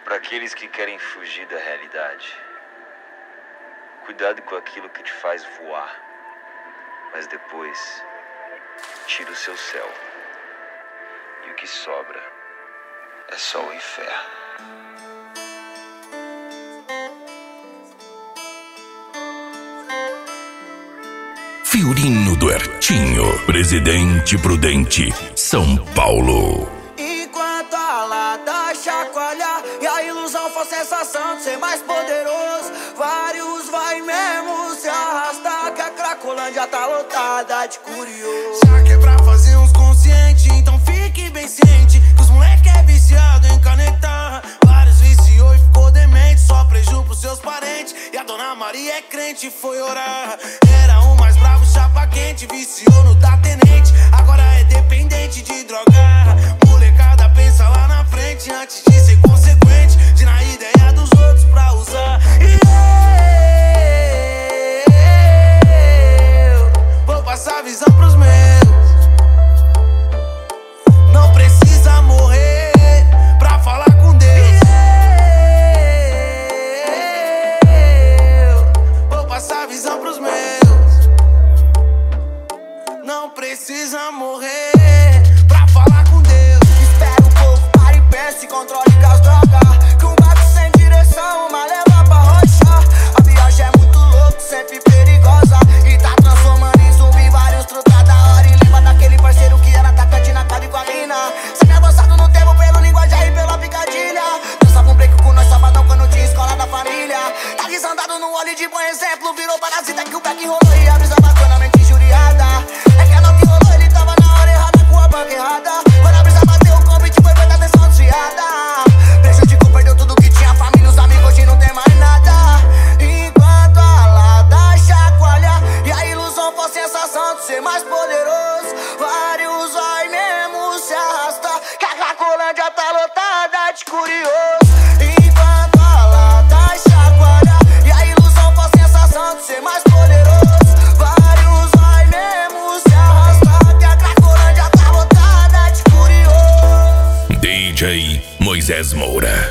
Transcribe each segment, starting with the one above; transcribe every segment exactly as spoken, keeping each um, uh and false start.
Para aqueles que querem fugir da realidade, cuidado com aquilo que te faz voar, mas depois tira o seu céu, e o que sobra é só o inferno. Fiorino do Hertinho, Presidente Prudente, São Paulo. Enquanto a lata chacoalhar e a ilusão for sensação de ser mais poderoso, vários vai mesmo se arrastar, que a Cracolândia tá lotada de curioso. Já que é pra fazer uns conscientes, então fique bem ciente que os moleque é viciado em canetar. Vários viciou e ficou demente, só preju pros seus parentes. E a dona Maria é crente e foi orar. Era o mais bravo, chapa quente, viciou no da tenente, agora é dependente de drogar. Molecada pensa lá na frente antes de ser consequente, de na ideia dos outros pra usar. E eu vou passar a visão pros meus. Não precisa morrer pra falar com Deus. Eu vou passar a visão pros meus. Não precisa morrer pra falar com Deus. Espera um pouco, para e pensa e controle com as drogas, que um barco sem direção, uma leva pra rocha. A viagem é muito louca, sempre perigosa, e tá transformando em zumbi vários truta da hora. E lembra daquele parceiro que era atacante na cara com a mina, sempre avançado no tempo pelo linguajar e pela picadilha. Dançava um break com nós sabadão quando tinha escola da família. Tá desandado no óleo de bom exemplo, virou parasita que o back rolou e a brisa bacana mente injuriada. É que a nota rolou, ele tava na hora errada com a banca errada. Quando a brisa bateu, o convite foi feita atenção desviada. Prejudicou, perdeu tudo que tinha, família, os amigos, hoje não tem mais nada. Enquanto a lata chacoalha e a ilusão for sensação de ser mais poderoso, vários vai mesmo se arrastar, que a Cracolândia tá lotada de curioso. Enquanto a lata chacoalha e a ilusão for sensação de ser mais poderoso, vários vai mesmo se arrastar, que a Cracolândia tá lotada de curioso. D J Moisés Moura.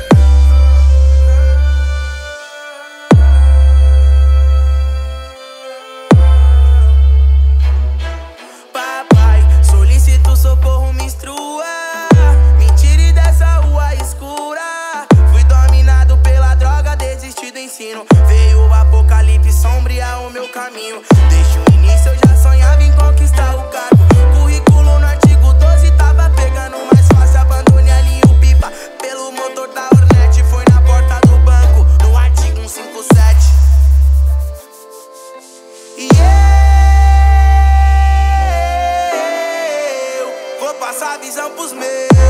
Papai, solicito socorro, me instrua. Me tire dessa rua escura. Fui dominado pela droga, desisti do ensino. Veio o apocalipse sombrear o meu caminho. Desde o início eu já sonhava em conquistar o cargo. Currículo no artigo doze tava pegando mais fácil. Abandone ali o pipa pelo motor da Hornet. Foi na porta do banco, no artigo cento e cinquenta e sete. E eu vou passar a visão pros meus.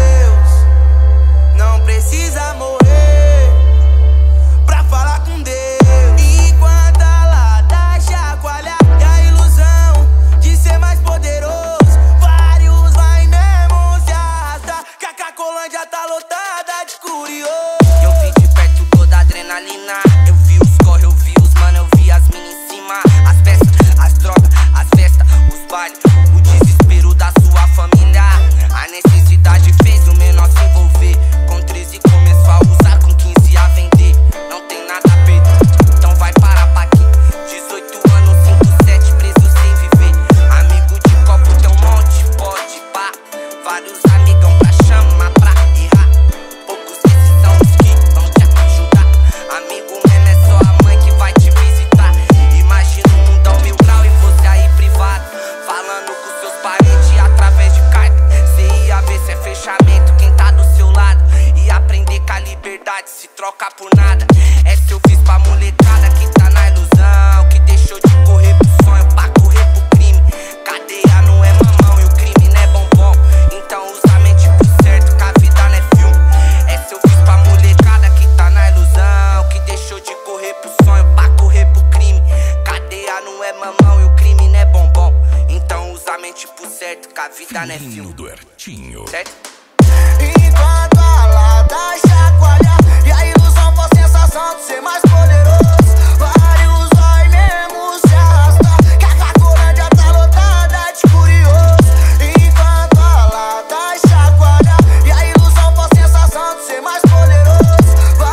Não precisa morrer pra falar com Deus. Enquanto a lata chacoalha e a ilusão de ser mais poderoso, vários vai mesmo se arrastar, que a Cracolândia tá lotada de curioso. Eu vi de perto toda a adrenalina. Eu vi os corre, eu vi os mano, eu vi as minas em cima. As festas, as drogas, as festas, os bailes, o desespero da sua família. A necessidade fez o menor se envolver. Com treze começou a usar, com quinze a vender. Não tem nada a perder, então vai parar pra aqui. Dezoito anos, cinco, sete, preso sem viver. Amigo de copo tem um monte, pode pá. Vários amigão pra chamar pra errar. Poucos desses são os que vão te ajudar. Amigo mesmo é só a mãe que vai te visitar. Imagina um mundão mil grau e você aí privado, falando com seus parentes através de carta. Cê ia ver se é fechamento quem tá do seu lado. E aprender que a liberdade se troca por nada. Essa eu fiz pra molecada que tá na ilusão, que deixou de correr pro sonho pra correr pro crime. Cadeia não é mamão e o crime não é bombom. Então usa a mente pro certo, que a vida não é filme. Essa eu fiz pra molecada que tá na ilusão, que deixou de correr pro sonho pra correr pro crime. Cadeia não é mamão e o crime não é bombom. Então usa a mente pro certo, que a vida não é Fiorino filme. do Hertinho. Certo? Enquanto a lata chacoalha e a ilusão for sensação de ser mais poderoso, vários vai mesmo se arrastar, que a Cracolândia tá lotada de curioso. Enquanto a lata chacoalha e a ilusão for sensação de ser mais poderoso,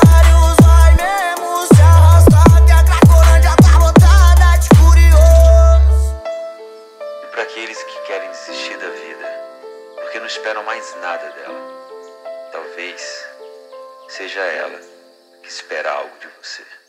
daqueles que querem desistir da vida, porque não esperam mais nada dela. Talvez seja ela que espera algo de você.